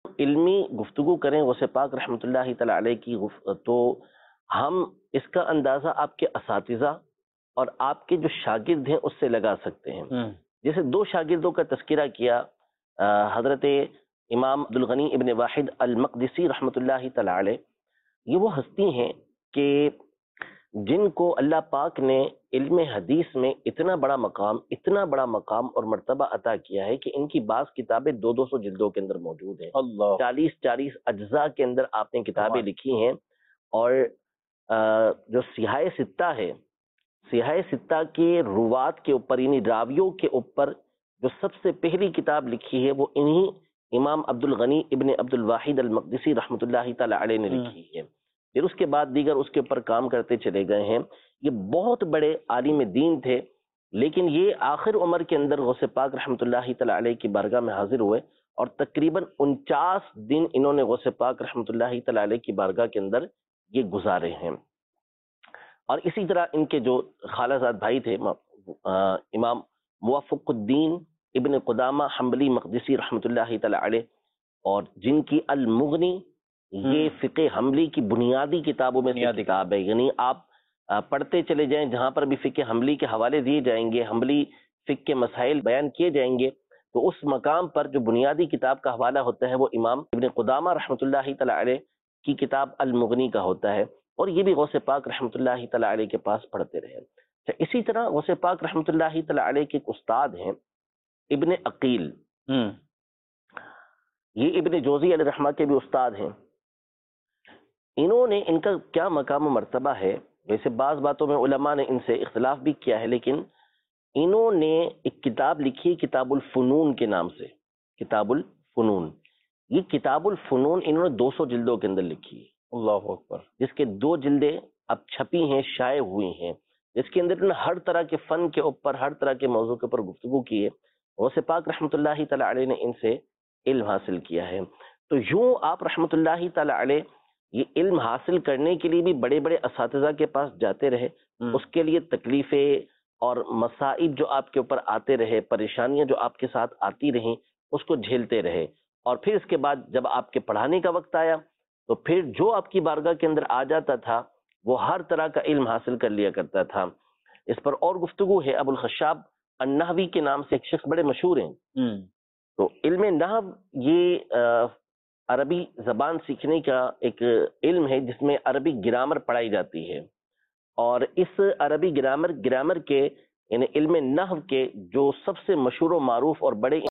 علمی گفتگو کریں غوث پاک رحمۃ اللہ تعالی علیہ کی تو ہم اس کا اندازہ آپ کے اساتذہ اور آپ کے جو شاگرد ہیں اس سے لگا سکتے ہیں. جیسے دو شاگردوں کا تذکرہ کیا، حضرت امام عبدالغنی ابن واحد المقدسی رحمۃ اللہ تعالی علیہ، یہ وہ ہستی ہیں کہ جن کو اللہ پاک نے علم حدیث میں اتنا بڑا مقام اور مرتبہ عطا کیا ہے کہ ان کی بعض کتابیں 200 جلدوں کے اندر موجود ہیں. 40 اجزاء کے اندر آپ نے کتابیں لکھی ہیں. اور جو سیاہ ستہ ہے، سیاہ ستہ کے روات کے اوپر، یعنی راویوں کے اوپر جو سب سے پہلی کتاب لکھی ہے وہ انہی امام عبدالغنی ابن عبد الواحد المقدسی رحمۃ اللہ تعالی علیہ نے لکھی ہے. پھر اس کے بعد دیگر اس کے اوپر کام کرتے چلے گئے ہیں. یہ بہت بڑے عالم دین تھے، لیکن یہ آخر عمر کے اندر غوث پاک رحمۃ اللہ تعالی علیہ کی بارگاہ میں حاضر ہوئے اور تقریباً 49 دن انہوں نے غوث پاک رحمۃ اللہ تعالی علیہ کی بارگاہ کے اندر یہ گزارے ہیں. اور اسی طرح ان کے جو خالہ زاد بھائی تھے امام موفق الدین ابن قدامہ حنبلی مقدسی رحمۃ اللہ تعالی علیہ، اور جن کی المغنی یہ فقہ حنبلی کی بنیادی کتابوں میں سے کتاب ہے. یعنی آپ پڑھتے چلے جائیں، جہاں پر بھی فقہ حنبلی کے حوالے دیے جائیں گے، حنبلی فقہ کے مسائل بیان کیے جائیں گے، تو اس مقام پر جو بنیادی کتاب کا حوالہ ہوتا ہے وہ امام ابن قدامہ رحمۃ اللہ تعالی علیہ کی کتاب المغنی کا ہوتا ہے. اور یہ بھی غوث پاک رحمۃ اللہ تعالی علیہ کے پاس پڑھتے رہے. اسی طرح غوث پاک رحمۃ اللہ تعالی علیہ کے ایک استاد ہیں ابن عقیل، یہ ابن جوزی علیہ رحمہ کے بھی استاد ہیں. انہوں نے، ان کا کیا مقام و مرتبہ ہے، ویسے بعض باتوں میں علماء نے ان سے اختلاف بھی کیا ہے، لیکن انہوں نے ایک کتاب لکھی کتاب الفنون کے نام سے. کتاب الفنون، یہ کتاب الفنون انہوں نے 200 جلدوں کے اندر لکھی ہے. اللہ اکبر. جس کے 2 جلدیں اب چھپی ہیں، شائع ہوئی ہیں، جس کے اندر انہوں نے ہر طرح کے فن کے اوپر، ہر طرح کے موضوع کے اوپر گفتگو کی ہے. غوث پاک رحمۃ اللہ تعالی علیہ نے ان سے علم حاصل کیا ہے. تو یوں آپ رحمۃ اللہ تعالی علیہ یہ علم حاصل کرنے کے لیے بھی بڑے بڑے اساتذہ کے پاس جاتے رہے. اس کے لیے تکلیفیں اور مصائب جو آپ کے اوپر آتے رہے، پریشانیاں جو آپ کے ساتھ آتی رہیں، اس کو جھیلتے رہے. اور پھر اس کے بعد جب آپ کے پڑھانے کا وقت آیا تو پھر جو آپ کی بارگاہ کے اندر آ جاتا تھا وہ ہر طرح کا علم حاصل کر لیا کرتا تھا. اس پر اور گفتگو ہے. ابو الخشاب النحوی کے نام سے ایک شخص بڑے مشہور ہیں. تو علم نحو یہ عربی زبان سیکھنے کا ایک علم ہے جس میں عربی گرامر پڑھائی جاتی ہے. اور اس عربی گرامر کے یعنی علم نحو کے جو سب سے مشہور و معروف اور بڑے